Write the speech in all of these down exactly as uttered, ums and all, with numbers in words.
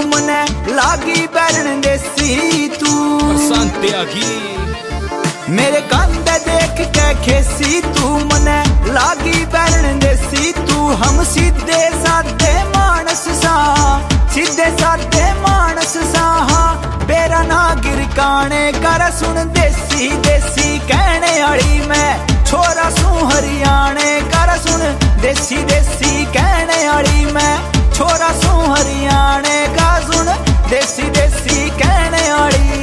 मने लागी बैरन देसी तू बरसांते आगी मेरे कंधे देख के खेसी तू मने लागी बैरन देसी तू हम सीधे साधे मानस सा सीधे साधे मानस सा बेरा ना गिरकाने कर सुन देसी देसी कहने आली मैं छोरा सू हरियाणे कर सुन देसी देसी कहने आली मैं छोरा सू हरियाणे का सुन देसी देसी कहने आली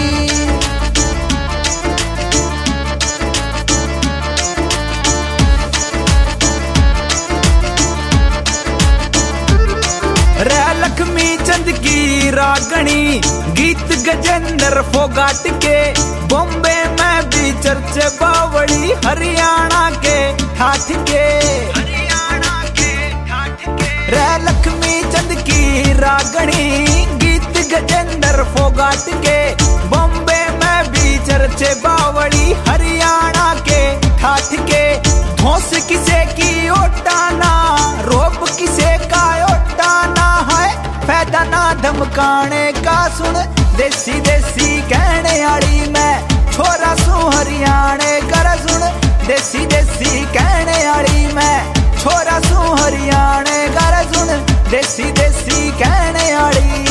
रे लक्ष्मी चंद की रागणी गीत गजेंद्र फोगाट के बॉम्बे में भी चर्चे बावड़ी हरियाणा के ठाठ के हरियाणा के ठाठ के रे लक्ष्मी चंद की रागणी गीत गजेंद्र फोगाट के बॉम्बे में भी चर्चे बावड़ी हरियाणा के ठाठ के धौस किसे की ओटाना रोब किसे का ओटाना है फायदा ना धमकाने का सुन देसी देसी कहने आली मैं छोरा सू हरियाणे कर सुन देसी देसी कहने आली मैं छोरा सू हरियाणे कर सुन देसी देसी कहने आली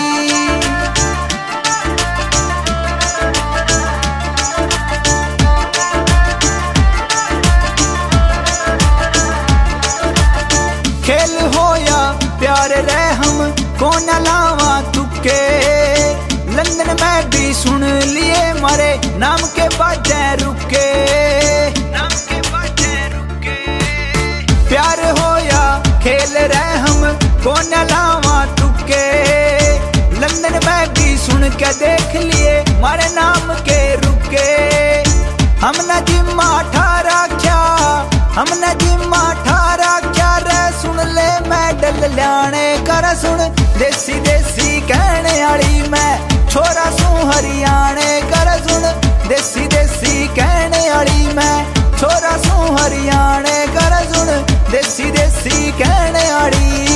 खेल हो या प्यार रहे हम कौन लावा तुके लंदन में भी सुन लिए मारे नाम के बाजे रुके नाम के बाजे रुके प्यार हो या खेल रहे हम कौन लावा तुके लंदन में भी सुन के देख लिए मारे नाम के रुके हमने जिम्मा ठारा क्या हमने जिम्मा ठारा क्या रे सुन ले मेडल ल्याणे कर सुन देसी देसी कहने आली मैं छोरा सू हरियाणे कर सुन देसी देसी कहने आली मैं छोरा सू हरियाणे कर सुन देसी देसी कहने आली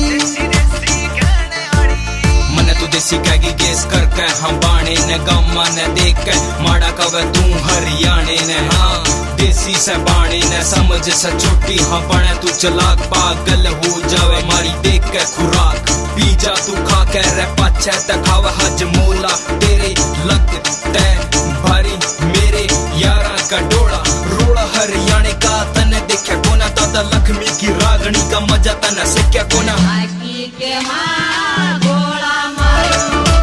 मने तू देसी कहेगी गेस कर के हम बाणे ने गम्मा ने देख के माड़ा कवे तू हरियाणे ने हाँ देसी से बाणी ने समझ से छोटी हाँ बने तू चलाक पागल हो जावे मारी देख के खुराक पी जा तू खा के रे पाछे दिखावे हज मोला तेरे लग ते भारी मेरे यारा का डोला रोड़ा हरियाणे का तने देखे कोना दादा लक्ष्मी की रागणी का मजा तने सिक्या कोना के मां गोला मारो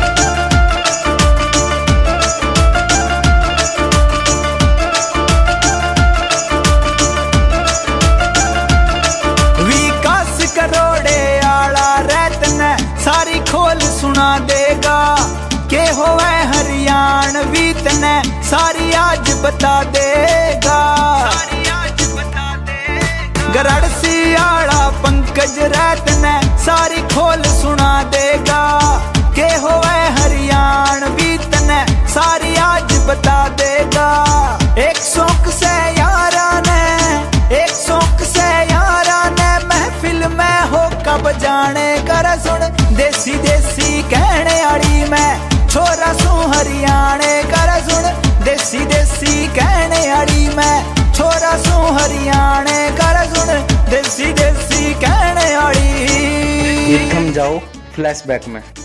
करोड़े आला रहतन सारी खोल सुना देगा के होवे हरियाणवी तने सारी आज बता देगा सारी आज बता देगा गरड़सी आला पंकज रहतन सारी खोल सुना देगा के होवे हरियाणवी तने सारी आज बता देगा एक शौक से यारा ने एक शौक से यारा ने महफिल में हो कब जाने कर सुन देसी देसी कहने आली मैं छोरा सू हरियाणे कर सुन देसी देसी कहने आली मैं छोरा सू हरियाणे कर सुन देसी देसी कहने आली थम जाओ फ्लैशबैक में।